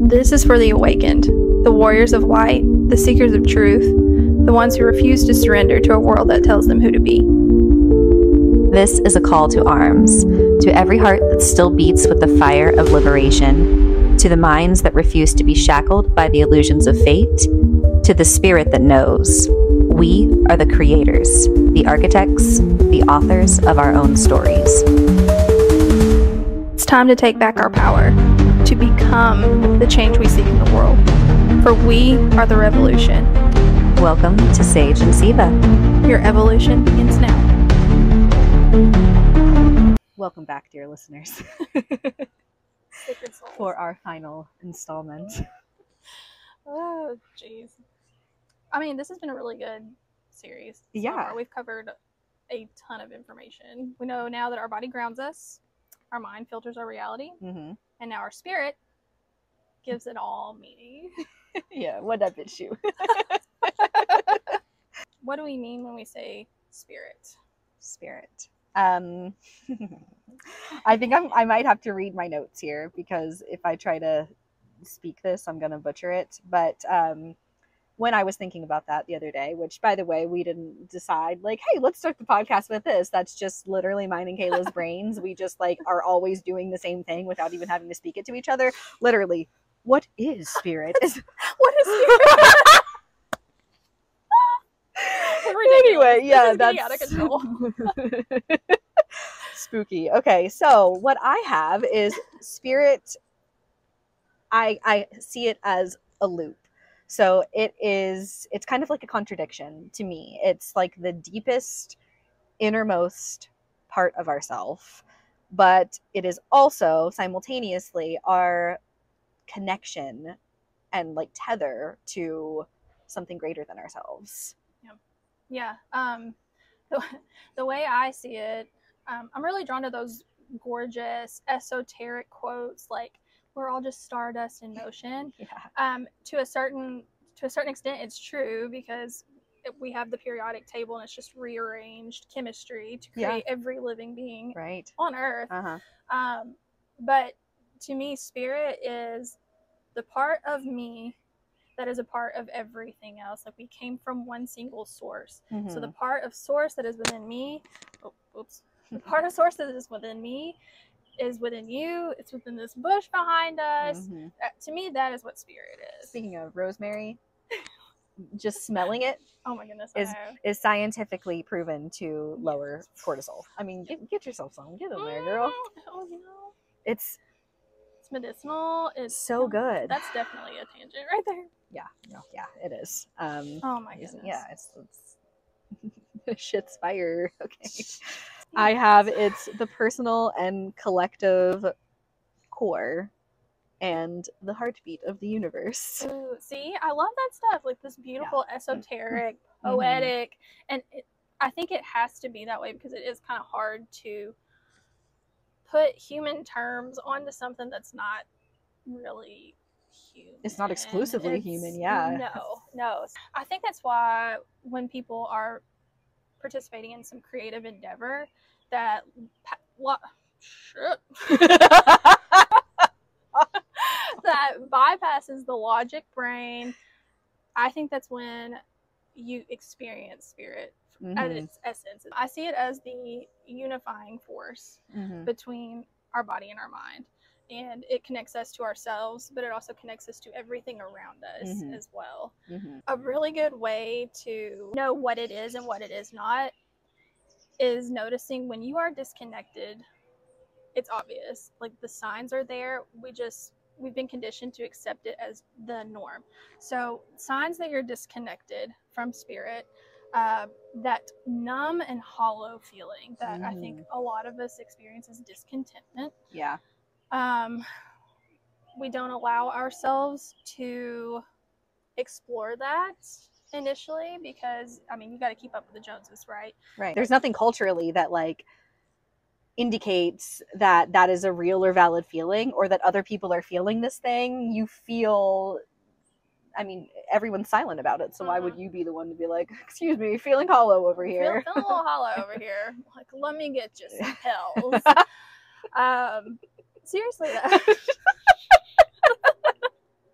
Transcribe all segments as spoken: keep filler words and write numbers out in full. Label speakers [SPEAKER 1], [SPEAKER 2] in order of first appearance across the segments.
[SPEAKER 1] This is for the awakened, the warriors of light, the seekers of truth, the ones who refuse to surrender to a world that tells them who to be.
[SPEAKER 2] This is a call to arms, to every heart that still beats with the fire of liberation, to the minds that refuse to be shackled by the illusions of fate, to the spirit that knows. We are the creators, the architects, the authors of our own stories.
[SPEAKER 1] It's time to take back our power, to become the change we seek in the world. For we are the revolution.
[SPEAKER 2] Welcome to Sage and Siva.
[SPEAKER 1] Your evolution begins now.
[SPEAKER 2] Welcome back, dear listeners, for our final installment.
[SPEAKER 1] Oh, jeez. I mean, this has been a really good series. So
[SPEAKER 2] Yeah.
[SPEAKER 1] far. We've covered a ton of information. We know now that our body grounds us, our mind filters our reality,
[SPEAKER 2] Mm-hmm.
[SPEAKER 1] and now our spirit gives it all meaning.
[SPEAKER 2] Yeah, what up, bitch you?
[SPEAKER 1] What do we mean when we say spirit?
[SPEAKER 2] Spirit. Um, I think I'm, I might have to read my notes here because if I try to speak this, I'm going to butcher it. But um, when I was thinking about that the other day, which, by the way, we didn't decide, like, hey, let's start the podcast with this. That's just literally mine and Kayla's brains. We just, like, are always doing the same thing without even having to speak it to each other. Literally, what is spirit?
[SPEAKER 1] What is spirit?
[SPEAKER 2] Anyway, yeah,
[SPEAKER 1] this is
[SPEAKER 2] that's
[SPEAKER 1] out of control.
[SPEAKER 2] Spooky. Okay, so what I have is spirit. I I see it as a loop. So it is. It's kind of like a contradiction to me. It's like the deepest, innermost part of ourself, but it is also simultaneously our connection and like tether to something greater than ourselves.
[SPEAKER 1] Yeah. Um, the, the way I see it, um, I'm really drawn to those gorgeous, esoteric quotes like, we're all just stardust in motion.
[SPEAKER 2] Yeah.
[SPEAKER 1] Um, to a certain to a certain extent, it's true because it, we have the periodic table and it's just rearranged chemistry to create
[SPEAKER 2] Yeah.
[SPEAKER 1] every living being
[SPEAKER 2] Right.
[SPEAKER 1] on Earth.
[SPEAKER 2] Uh-huh.
[SPEAKER 1] Um, but to me, spirit is the part of me that is a part of everything else. Like we came from one single source.
[SPEAKER 2] Mm-hmm.
[SPEAKER 1] So the part of source that is within me, oh, oops, the part of source that is within me is within you. It's within this bush behind us.
[SPEAKER 2] Mm-hmm.
[SPEAKER 1] Uh, to me, that is what spirit is.
[SPEAKER 2] Speaking of rosemary, just smelling it
[SPEAKER 1] Oh my goodness.
[SPEAKER 2] is
[SPEAKER 1] I know.
[SPEAKER 2] is scientifically proven to lower cortisol. I mean, get, get yourself some. Get in there, girl.
[SPEAKER 1] Mm, oh no.
[SPEAKER 2] It's
[SPEAKER 1] It's medicinal. It's
[SPEAKER 2] so good.
[SPEAKER 1] That's definitely a tangent right there.
[SPEAKER 2] Yeah, no, yeah, it is. Um,
[SPEAKER 1] Oh my goodness.
[SPEAKER 2] yeah, it's, it's shit's fire. Okay, I have it's the personal and collective core, and the heartbeat of the universe.
[SPEAKER 1] Ooh, see, I love that stuff. Like this beautiful,
[SPEAKER 2] Yeah.
[SPEAKER 1] esoteric,
[SPEAKER 2] Mm-hmm.
[SPEAKER 1] poetic, and it, I think it has to be that way because it is kind of hard to put human terms onto something that's not really human.
[SPEAKER 2] It's not exclusively
[SPEAKER 1] It's-
[SPEAKER 2] human, yeah.
[SPEAKER 1] No, no. I think that's why when people are participating in some creative endeavor that pa- lo- shit. that bypasses the logic brain, I think that's when you experience spirit
[SPEAKER 2] Mm-hmm.
[SPEAKER 1] at its essence. I see it as the unifying force
[SPEAKER 2] Mm-hmm.
[SPEAKER 1] between our body and our mind. And it connects us to ourselves, but it also connects us to everything around us
[SPEAKER 2] Mhm.
[SPEAKER 1] as well.
[SPEAKER 2] Mm-hmm.
[SPEAKER 1] A really good way to know what it is and what it is not is noticing when you are disconnected. It's obvious. Like the signs are there. We just, we've been conditioned to accept it as the norm. So signs that you're disconnected from spirit, uh, that numb and hollow feeling that I think a lot of us experience is discontentment.
[SPEAKER 2] Yeah.
[SPEAKER 1] Um, we don't allow ourselves to explore that initially because, I mean, you got to keep up with the Joneses, right?
[SPEAKER 2] Right. There's nothing culturally that like indicates that that is a real or valid feeling or that other people are feeling this thing. You feel, I mean, everyone's silent about it. So why would you be the one to be like, excuse me, feeling hollow over here?
[SPEAKER 1] Feel, feeling a little hollow over here. Like, let me get you some pills. um, seriously though.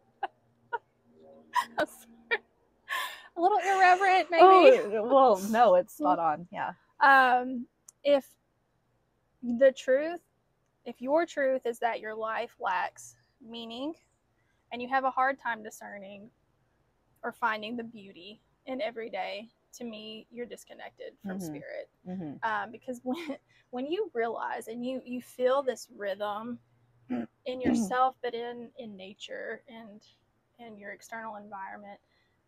[SPEAKER 1] irreverent, maybe.
[SPEAKER 2] Oh, well, no, it's spot on. Yeah.
[SPEAKER 1] Um, if the truth, if your truth is that your life lacks meaning and you have a hard time discerning or finding the beauty in every day, to me, you're disconnected from
[SPEAKER 2] Mhm.
[SPEAKER 1] spirit.
[SPEAKER 2] Mhm.
[SPEAKER 1] Um, because when when you realize and you you feel this rhythm in yourself, but in in nature and in your external environment,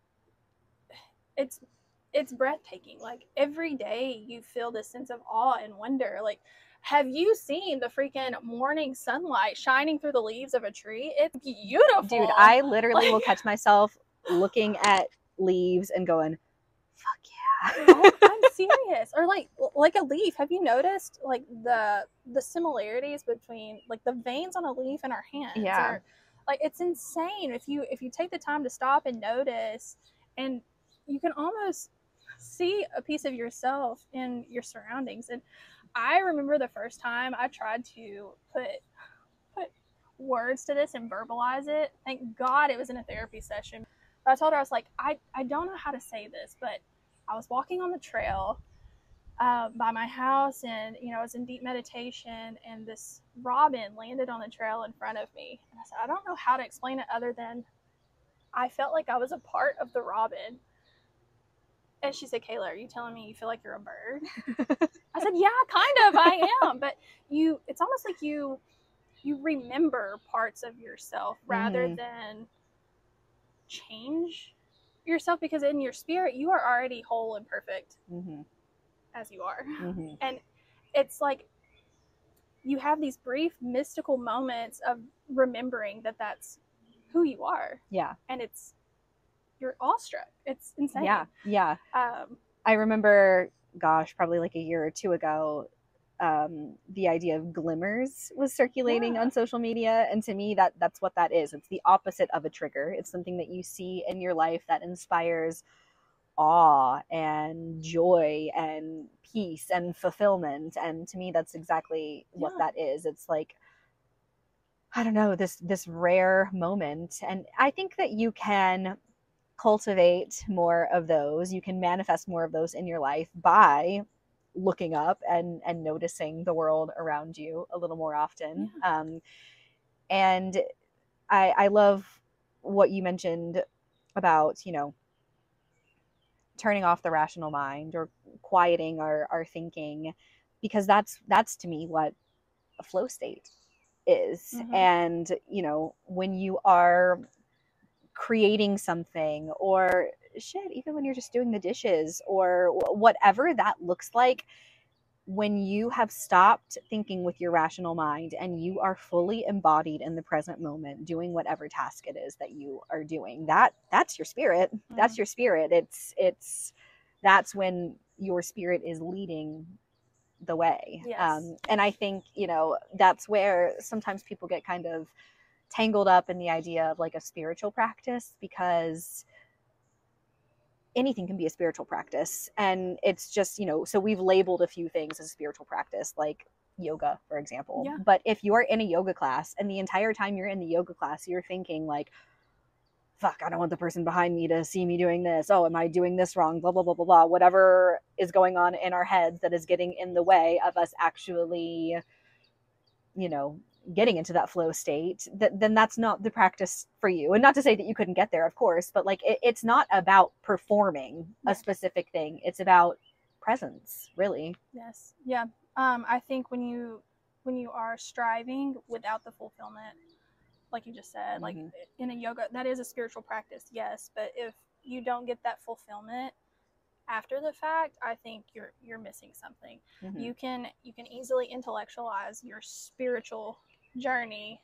[SPEAKER 1] it's it's breathtaking. Like every day you feel this sense of awe and wonder. Like, have you seen the freaking morning sunlight shining through the leaves of a tree? It's beautiful.
[SPEAKER 2] Dude, I literally
[SPEAKER 1] Like-
[SPEAKER 2] will catch myself looking at leaves and going, fuck yeah.
[SPEAKER 1] Oh, I'm serious. Or like like a leaf. Have you noticed like the the similarities between like the veins on a leaf in our hands?
[SPEAKER 2] Yeah.
[SPEAKER 1] Or like it's insane if you if you take the time to stop and notice, and you can almost see a piece of yourself in your surroundings. And I remember the first time I tried to put put words to this and verbalize it. Thank God it was in a therapy session. But I told her, I was like, I, I don't know how to say this, but I was walking on the trail uh, by my house, and you know I was in deep meditation, and this robin landed on the trail in front of me. And I said, I don't know how to explain it other than I felt like I was a part of the robin. And she said, Kayla, are you telling me you feel like you're a bird? I said, yeah, kind of, I am. But you, it's almost like you, you remember parts of yourself rather
[SPEAKER 2] Mhm.
[SPEAKER 1] than change yourself, because in your spirit, you are already whole and perfect
[SPEAKER 2] Mhm.
[SPEAKER 1] as you are.
[SPEAKER 2] Mhm.
[SPEAKER 1] And it's like you have these brief mystical moments of remembering that that's who you are.
[SPEAKER 2] Yeah.
[SPEAKER 1] And it's, you're awestruck. It's insane.
[SPEAKER 2] Yeah. Yeah.
[SPEAKER 1] Um,
[SPEAKER 2] I remember, gosh, probably like a year or two ago, um, the idea of glimmers was circulating
[SPEAKER 1] Yeah.
[SPEAKER 2] on social media, and to me, that that's what that is. It's the opposite of a trigger. It's something that you see in your life that inspires awe and joy and peace and fulfillment. And to me, that's exactly what
[SPEAKER 1] Yeah.
[SPEAKER 2] that is. It's like, I don't know, this this rare moment, and I think that you can cultivate more of those. You can manifest more of those in your life by looking up and and noticing the world around you a little more often.
[SPEAKER 1] Yeah.
[SPEAKER 2] Um, and I I love what you mentioned about, you know, turning off the rational mind or quieting our, our thinking, because that's that's to me what a flow state is.
[SPEAKER 1] Mhm.
[SPEAKER 2] And you know, when you are creating something, or shit, even when you're just doing the dishes or whatever that looks like, when you have stopped thinking with your rational mind and you are fully embodied in the present moment doing whatever task it is that you are doing, that that's your spirit.
[SPEAKER 1] Mhm.
[SPEAKER 2] That's your spirit. It's it's that's when your spirit is leading the way.
[SPEAKER 1] Yes.
[SPEAKER 2] Um, and I think, you know, that's where sometimes people get kind of tangled up in the idea of like a spiritual practice, because anything can be a spiritual practice. And it's just, you know, so we've labeled a few things as a spiritual practice, like yoga, for example.
[SPEAKER 1] Yeah.
[SPEAKER 2] But if you're in a yoga class and the entire time you're in the yoga class, you're thinking like, fuck, I don't want the person behind me to see me doing this. Oh, am I doing this wrong? Blah, blah, blah, blah, blah. Whatever is going on in our heads that is getting in the way of us actually, you know, getting into that flow state, that then that's not the practice for you. And not to say that you couldn't get there, of course, but like it, it's not about performing a
[SPEAKER 1] Yes.
[SPEAKER 2] specific thing. It's about presence, really.
[SPEAKER 1] Yes. Yeah. Um, I think when you when you are striving without the fulfillment, like you just said, like
[SPEAKER 2] Mhm.
[SPEAKER 1] in a yoga, that is a spiritual practice, yes. But if you don't get that fulfillment after the fact, I think you're you're missing something.
[SPEAKER 2] Mhm.
[SPEAKER 1] You can you can easily intellectualize your spiritual journey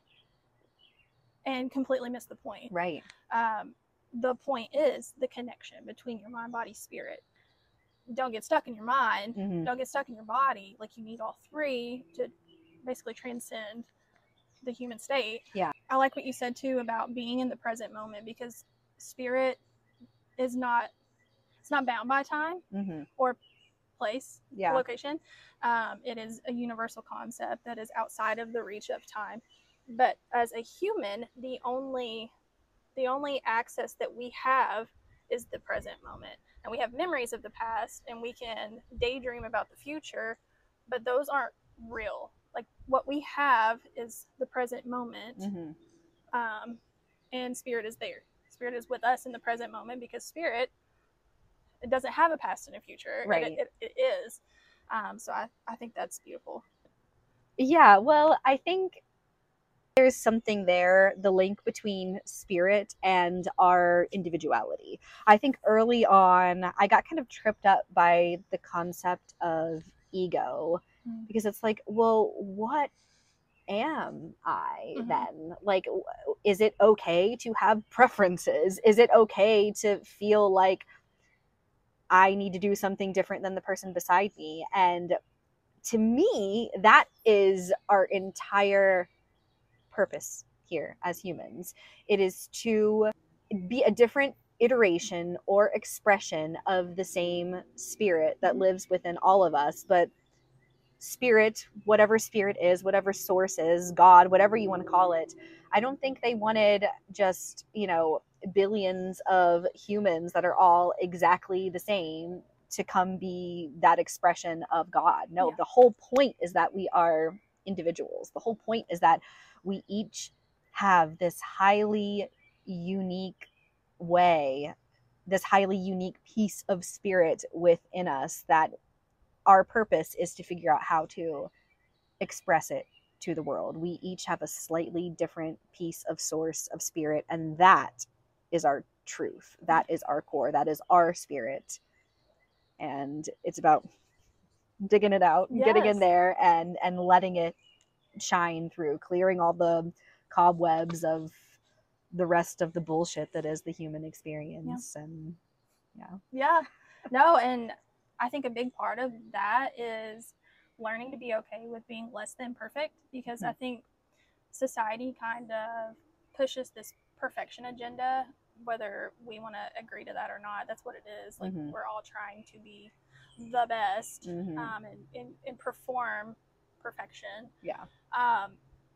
[SPEAKER 1] and completely miss the point.
[SPEAKER 2] Right.
[SPEAKER 1] Um, the point is the connection between your mind, body, spirit. Don't get stuck in your mind.
[SPEAKER 2] Mhm.
[SPEAKER 1] Don't get stuck in your body. Like you need all three to basically transcend the human state.
[SPEAKER 2] Yeah.
[SPEAKER 1] I like what you said too about being in the present moment, because spirit is not it's not bound by time
[SPEAKER 2] Mhm.
[SPEAKER 1] or place,
[SPEAKER 2] Yeah.
[SPEAKER 1] location. Um, it is a universal concept that is outside of the reach of time. But as a human, the only the only access that we have is the present moment. and we have memories of the past, and we can daydream about the future, but those aren't real. Like, what we have is the present moment.
[SPEAKER 2] Mm-hmm.
[SPEAKER 1] Um, and spirit is there. Spirit is with us in the present moment, because spirit, it doesn't have a past and a future.
[SPEAKER 2] Right.
[SPEAKER 1] It, it, it is. Um, so I, I think that's beautiful.
[SPEAKER 2] Yeah, well, I think there's something there, the link between spirit and our individuality. I think early on, I got kind of tripped up by the concept of ego,
[SPEAKER 1] Mm.
[SPEAKER 2] because it's like, well, what am I
[SPEAKER 1] Mhm.
[SPEAKER 2] then? Like, w- is it okay to have preferences? Is it okay to feel like I need to do something different than the person beside me? And to me, that is our entire purpose here as humans. It is to be a different iteration or expression of the same spirit that lives within all of us. But spirit, whatever spirit is, whatever source is, God, whatever you want to call it, I don't think they wanted just, you know, billions of humans that are all exactly the same to come be that expression of God. No,
[SPEAKER 1] Yeah.
[SPEAKER 2] the whole point is that we are individuals. The whole point is that we each have this highly unique way, this highly unique piece of spirit within us, that our purpose is to figure out how to express it to the world. We each have a slightly different piece of source of spirit, and that is our truth. That is our core. That is our spirit. And it's about digging it out,
[SPEAKER 1] Yes.
[SPEAKER 2] getting in there and and letting it shine through, clearing all the cobwebs of the rest of the bullshit that is the human experience. Yeah. And yeah.
[SPEAKER 1] Yeah. No, and I think a big part of that is learning to be okay with being less than perfect, because mm-hmm. I think society kind of pushes this perfection agenda, whether we want to agree to that or not. That's what it is. Like, mm-hmm. we're all trying to be the best, mm-hmm. um, and, and, and perform perfection.
[SPEAKER 2] Yeah.
[SPEAKER 1] Um,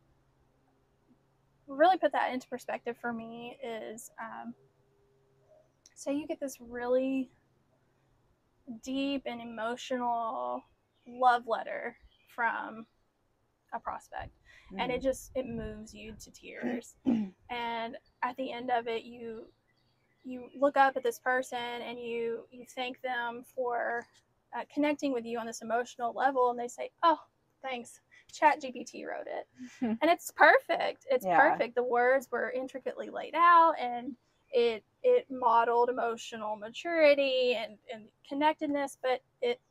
[SPEAKER 1] really put that into perspective for me is, um, say you get this really deep and emotional love letter from a prospect, mm-hmm. and it just, it moves you to tears. And at the end of it, you you look up at this person and you you thank them for uh, connecting with you on this emotional level, and they say, oh, thanks, ChatGPT wrote it. And it's perfect. It's yeah. perfect. The words were intricately laid out, and it it modeled emotional maturity and, and connectedness, but it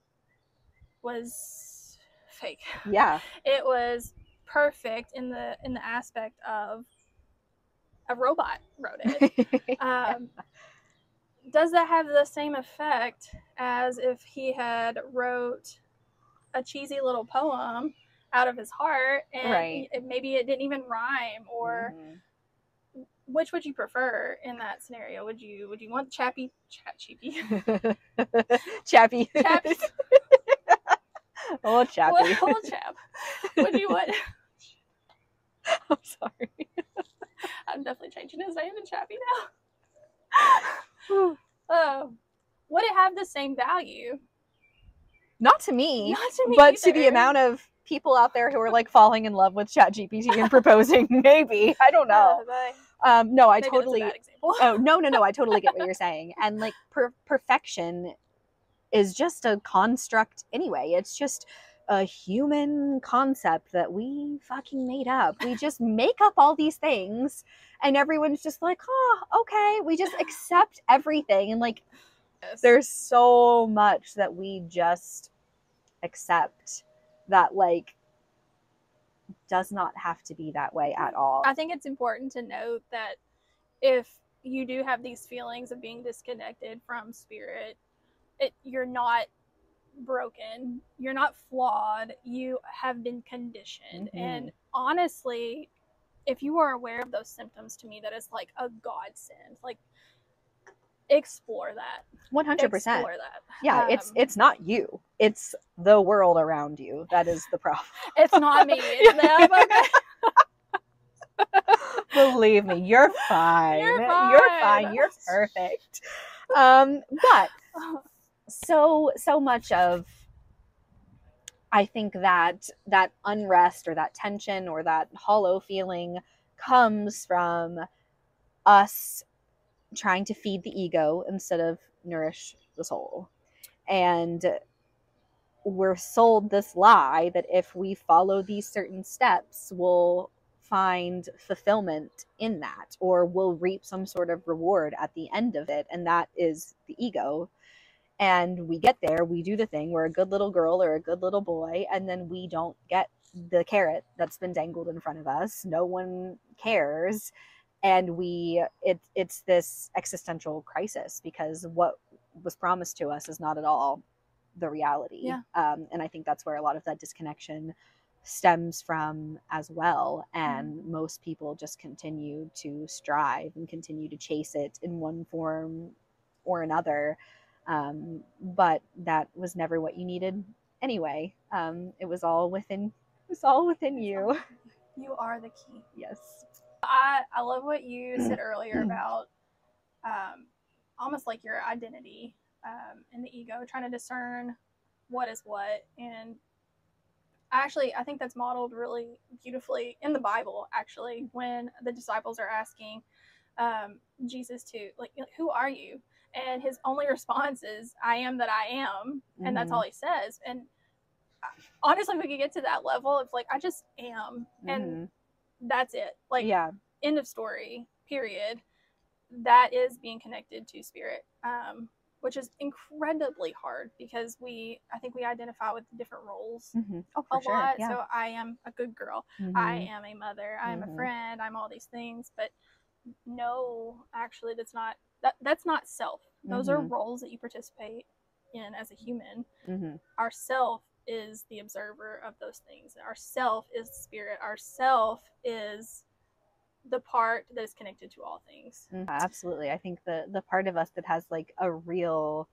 [SPEAKER 1] was fake.
[SPEAKER 2] Yeah.
[SPEAKER 1] It was perfect in the in the aspect of a robot wrote it. um, does that have the same effect as if he had wrote a cheesy little poem out of his heart, and
[SPEAKER 2] right.
[SPEAKER 1] it, maybe it didn't even rhyme? Or mm-hmm. which would you prefer in that scenario? Would you would you want Chappy Chat Cheapy?
[SPEAKER 2] Chappy.
[SPEAKER 1] Chappy.
[SPEAKER 2] Old Chappy.
[SPEAKER 1] Well, old chap. Would you what?
[SPEAKER 2] I'm sorry.
[SPEAKER 1] I'm definitely changing his name to Chappy now. Oh, would it have the same value?
[SPEAKER 2] Not to me.
[SPEAKER 1] Not to me
[SPEAKER 2] But
[SPEAKER 1] either.
[SPEAKER 2] To the amount of people out there who are like falling in love with ChatGPT and proposing, maybe. I don't know. Uh, um, no, I
[SPEAKER 1] maybe
[SPEAKER 2] totally.
[SPEAKER 1] That's a bad example.
[SPEAKER 2] Oh no, no, no! I totally get what you're saying. And like per- perfection is just a construct anyway. It's just a human concept that we fucking made up. We just make up all these things, and everyone's just like, oh, okay. We just accept everything. And like, yes. There's so much that we just accept that like does not have to be that way at all.
[SPEAKER 1] I think it's important to note that if you do have these feelings of being disconnected from spirit, it, you're not broken, you're not flawed, you have been conditioned. Mm-hmm. And honestly, if you are aware of those symptoms, to me that is like a godsend. Like, explore that.
[SPEAKER 2] one hundred percent.
[SPEAKER 1] Explore that.
[SPEAKER 2] Yeah, um, it's it's not you, it's the world around you that is the problem.
[SPEAKER 1] It's not me, it's them. Okay.
[SPEAKER 2] Believe me, you're fine.
[SPEAKER 1] You're fine.
[SPEAKER 2] You're fine. You're perfect. Um, but so so much of, I think, that that unrest or that tension or that hollow feeling comes from us trying to feed the ego instead of nourish the soul. And we're sold this lie that if we follow these certain steps, we'll find fulfillment in that, or we'll reap some sort of reward at the end of it. And that is the ego. And we get there, we do the thing, we're a good little girl or a good little boy, and then we don't get the carrot that's been dangled in front of us. No one cares. And we, it, it's this existential crisis because what was promised to us is not at all the reality.
[SPEAKER 1] Yeah.
[SPEAKER 2] Um, and I think that's where a lot of that disconnection stems from as well. And mm-hmm. most people just continue to strive and continue to chase it in one form or another. Um, but that was never what you needed anyway. Um, it was all within, it was all within you.
[SPEAKER 1] You are the key.
[SPEAKER 2] Yes.
[SPEAKER 1] I, I love what you said earlier about um, almost like your identity um, and the ego, trying to discern what is what. And actually, I think that's modeled really beautifully in the Bible, actually, when the disciples are asking um, Jesus to, like, who are you? And his only response is, I am that I am. And mm-hmm. that's all he says. And honestly, we could get to that level of like, I just am. Mm-hmm. And that's it. Like, yeah. End of story, period. That is being connected to spirit, um, which is incredibly hard because we, I think we identify with different roles
[SPEAKER 2] mm-hmm. oh,
[SPEAKER 1] a
[SPEAKER 2] sure.
[SPEAKER 1] lot.
[SPEAKER 2] Yeah.
[SPEAKER 1] So I am a good girl. Mm-hmm. I am a mother. I am mm-hmm. a friend. I'm all these things. But no, actually, that's not, that, that's not self. Those mm-hmm. are roles that you participate in as a human.
[SPEAKER 2] Mm-hmm.
[SPEAKER 1] Our self is the observer of those things. Our self is spirit. Our self is the part that is connected to all things.
[SPEAKER 2] Mm-hmm. Absolutely. I think the the part of us that has like a real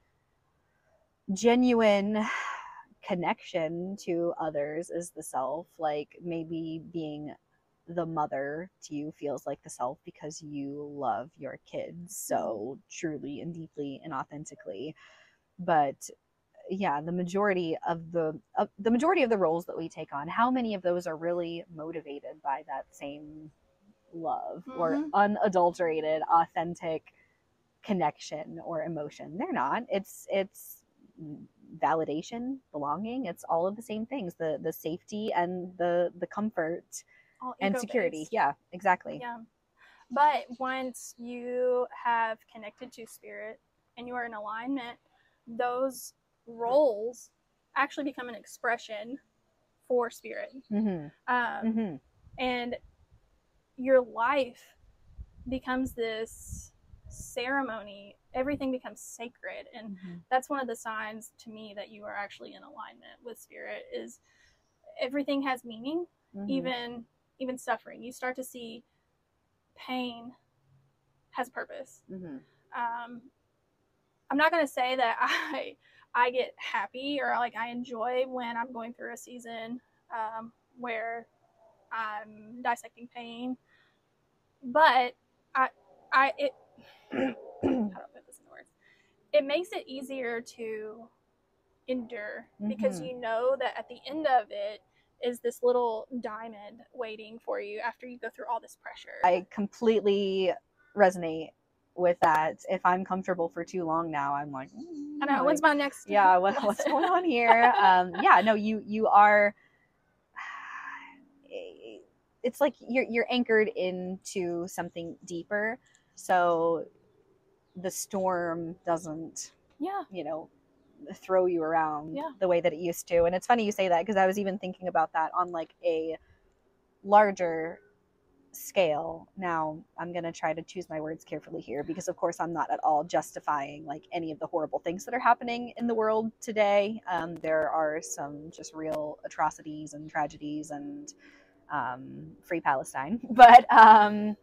[SPEAKER 2] genuine connection to others is the self. Like maybe being the mother to you feels like the self because you love your kids so truly and deeply and authentically. But yeah, the majority of the uh, the majority of the roles that we take on, how many of those are really motivated by that same love mm-hmm. or unadulterated, authentic connection or emotion? They're not. It's it's validation, belonging. It's all of the same things. The the safety and the the comfort
[SPEAKER 1] all
[SPEAKER 2] and security. Yeah, exactly.
[SPEAKER 1] Yeah. But once you have connected to spirit and you are in alignment, those roles actually become an expression for spirit.
[SPEAKER 2] Mm-hmm.
[SPEAKER 1] Um,
[SPEAKER 2] mm-hmm.
[SPEAKER 1] And your life becomes this ceremony. Everything becomes sacred. And mm-hmm. that's one of the signs to me that you are actually in alignment with spirit is everything has meaning, mm-hmm. even even suffering. You start to see pain has purpose.
[SPEAKER 2] Mm-hmm.
[SPEAKER 1] Um, I'm not going to say that I I get happy or like I enjoy when I'm going through a season um, where I'm dissecting pain, but I I it how do I put this in words? It makes it easier to endure mm-hmm. because you know that at the end of it is this little diamond waiting for you after you go through all this pressure.
[SPEAKER 2] I completely resonate with that. If I'm comfortable for too long now, I'm like, mm,
[SPEAKER 1] I know,
[SPEAKER 2] like,
[SPEAKER 1] when's my next
[SPEAKER 2] yeah what, what's going on here? um yeah no you you are it's like you're you're anchored into something deeper, so the storm doesn't
[SPEAKER 1] yeah
[SPEAKER 2] you know throw you around
[SPEAKER 1] yeah.
[SPEAKER 2] the way that it used to. And it's funny you say that because I was even thinking about that on like a larger scale. Now I'm going to try to choose my words carefully here because of course I'm not at all justifying like any of the horrible things that are happening in the world today. Um, there are some just real atrocities and tragedies and um, free Palestine. But um,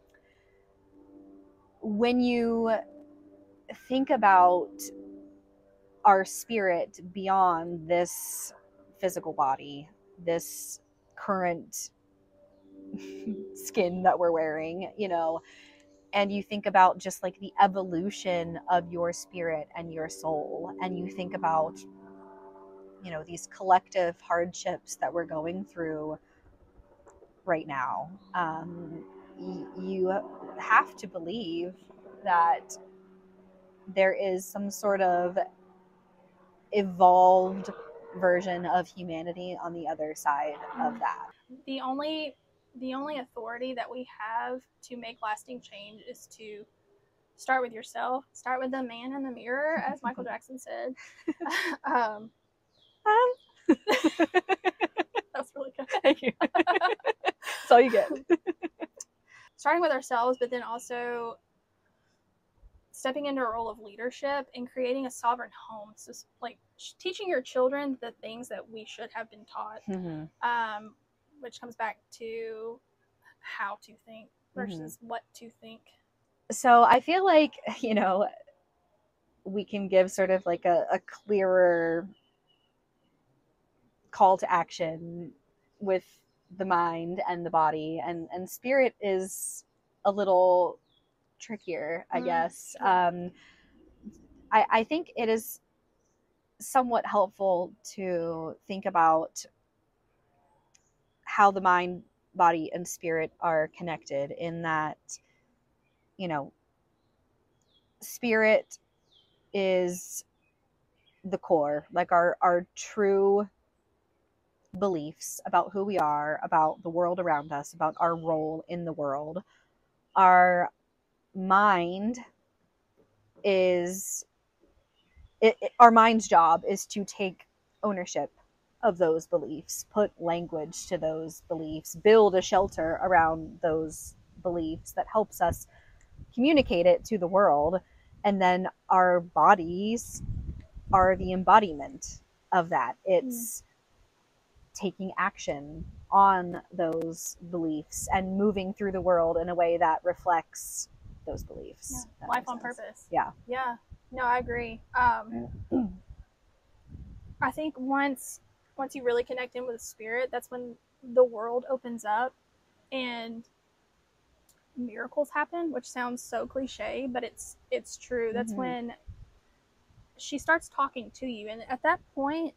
[SPEAKER 2] when you think about our spirit beyond this physical body, this current skin that we're wearing, you know, and you think about just like the evolution of your spirit and your soul, and you think about, you know, these collective hardships that we're going through right now, um, y- you have to believe that there is some sort of evolved version of humanity on the other side of that.
[SPEAKER 1] The only the only authority that we have to make lasting change is to start with yourself. Start with the man in the mirror, as Michael Jackson said. um,
[SPEAKER 2] Um,
[SPEAKER 1] that's really good.
[SPEAKER 2] Thank you. That's all you get.
[SPEAKER 1] Starting with ourselves, but then also stepping into a role of leadership and creating a sovereign home. So, like teaching your children the things that we should have been taught,
[SPEAKER 2] Mm-hmm.
[SPEAKER 1] um, which comes back to how to think versus mm-hmm. what to think.
[SPEAKER 2] So I feel like, you know, we can give sort of like a, a clearer call to action with the mind and the body, and, and spirit is a little trickier, I mm, guess. Yeah. Um, I, I think it is somewhat helpful to think about how the mind, body, and spirit are connected, in that, you know, spirit is the core, like our, our true beliefs about who we are, about the world around us, about our role in the world. Our mind is, it, it, our mind's job is to take ownership of those beliefs, put language to those beliefs, build a shelter around those beliefs that helps us communicate it to the world. And then our bodies are the embodiment of that. It's mm. taking action on those beliefs and moving through the world in a way that reflects those beliefs.
[SPEAKER 1] Yeah. Life on sense. Purpose.
[SPEAKER 2] Yeah.
[SPEAKER 1] Yeah. No, I agree. Um, I think once once you really connect in with spirit, that's when the world opens up and miracles happen, which sounds so cliche, but it's it's true. That's mm-hmm. when she starts talking to you, and at that point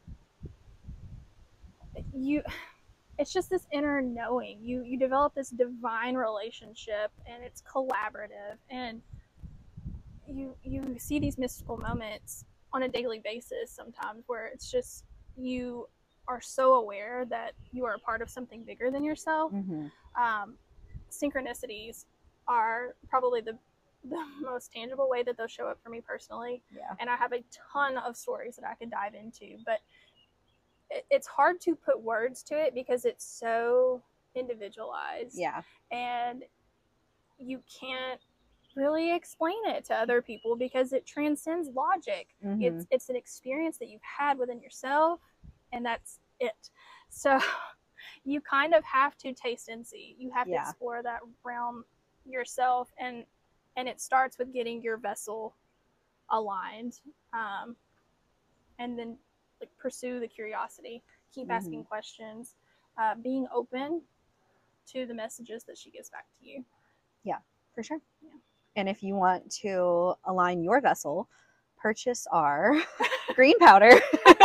[SPEAKER 1] you it's just this inner knowing. You you develop this divine relationship, and it's collaborative, and you you see these mystical moments on a daily basis sometimes, where it's just you are so aware that you are a part of something bigger than yourself. Mm-hmm. Um, synchronicities are probably the the most tangible way that they'll show up for me personally.
[SPEAKER 2] Yeah.
[SPEAKER 1] And I have a ton of stories that I could dive into, but it, it's hard to put words to it because it's so individualized.
[SPEAKER 2] Yeah.
[SPEAKER 1] And you can't really explain it to other people because it transcends logic. Mm-hmm. It's it's an experience that you've had within yourself, and that's it. So you kind of have to taste and see. You have yeah. to explore that realm yourself, and and it starts with getting your vessel aligned, um, and then like pursue the curiosity, keep mm-hmm. asking questions, uh, being open to the messages that she gives back to you.
[SPEAKER 2] Yeah, for sure.
[SPEAKER 1] Yeah.
[SPEAKER 2] And if you want to align your vessel, purchase our green powder.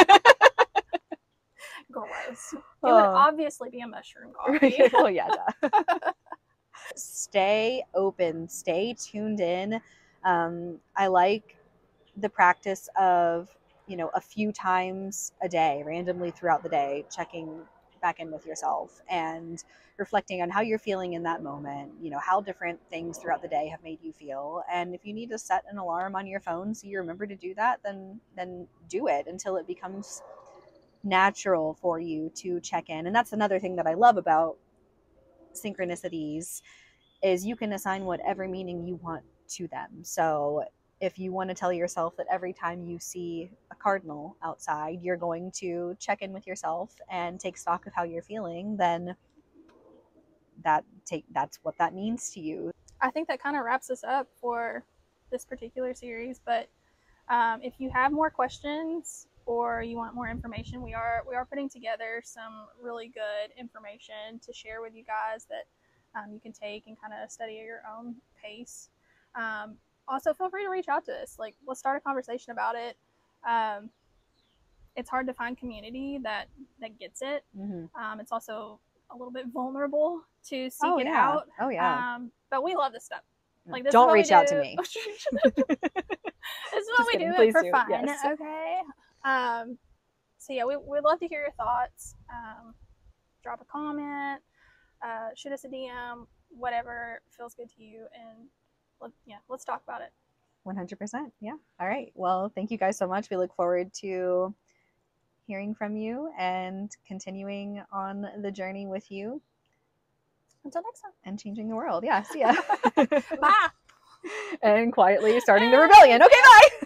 [SPEAKER 1] Gross. It oh. would obviously be a mushroom coffee.
[SPEAKER 2] Well, yeah, duh. Stay open, stay tuned in. Um, I like the practice of, you know, a few times a day, randomly throughout the day, checking back in with yourself and reflecting on how you're feeling in that moment, you know, how different things throughout the day have made you feel. And if you need to set an alarm on your phone so you remember to do that, then then do it until it becomes natural for you to check in. And that's another thing that I love about synchronicities, is you can assign whatever meaning you want to them. So if you want to tell yourself that every time you see a cardinal outside, you're going to check in with yourself and take stock of how you're feeling, then that take that's what that means to you.
[SPEAKER 1] I think that kind of wraps us up for this particular series. But um, if you have more questions or you want more information, we are we are putting together some really good information to share with you guys that um, you can take and kind of study at your own pace. Um, also, feel free to reach out to us. Like, let's start a conversation about it. Um, it's hard to find community that that gets it.
[SPEAKER 2] Mm-hmm.
[SPEAKER 1] Um, it's also a little bit vulnerable to seek
[SPEAKER 2] Oh,
[SPEAKER 1] it
[SPEAKER 2] yeah.
[SPEAKER 1] out.
[SPEAKER 2] Oh, yeah.
[SPEAKER 1] Um, but we love this stuff. Like, this
[SPEAKER 2] Don't
[SPEAKER 1] is what
[SPEAKER 2] reach
[SPEAKER 1] we
[SPEAKER 2] out
[SPEAKER 1] do.
[SPEAKER 2] to me.
[SPEAKER 1] This is what
[SPEAKER 2] Just
[SPEAKER 1] we
[SPEAKER 2] kidding.
[SPEAKER 1] do
[SPEAKER 2] Please
[SPEAKER 1] it for
[SPEAKER 2] do.
[SPEAKER 1] fun.
[SPEAKER 2] Yes.
[SPEAKER 1] Okay. Um, so yeah, we we'd love to hear your thoughts. Um, drop a comment, uh, shoot us a D M, whatever feels good to you, and let, yeah, let's talk about it.
[SPEAKER 2] one hundred percent. Yeah. All right. Well, thank you guys so much. We look forward to hearing from you and continuing on the journey with you.
[SPEAKER 1] Until next time.
[SPEAKER 2] And changing the world. Yeah. See ya.
[SPEAKER 1] Bye.
[SPEAKER 2] And quietly starting the rebellion. Okay, bye.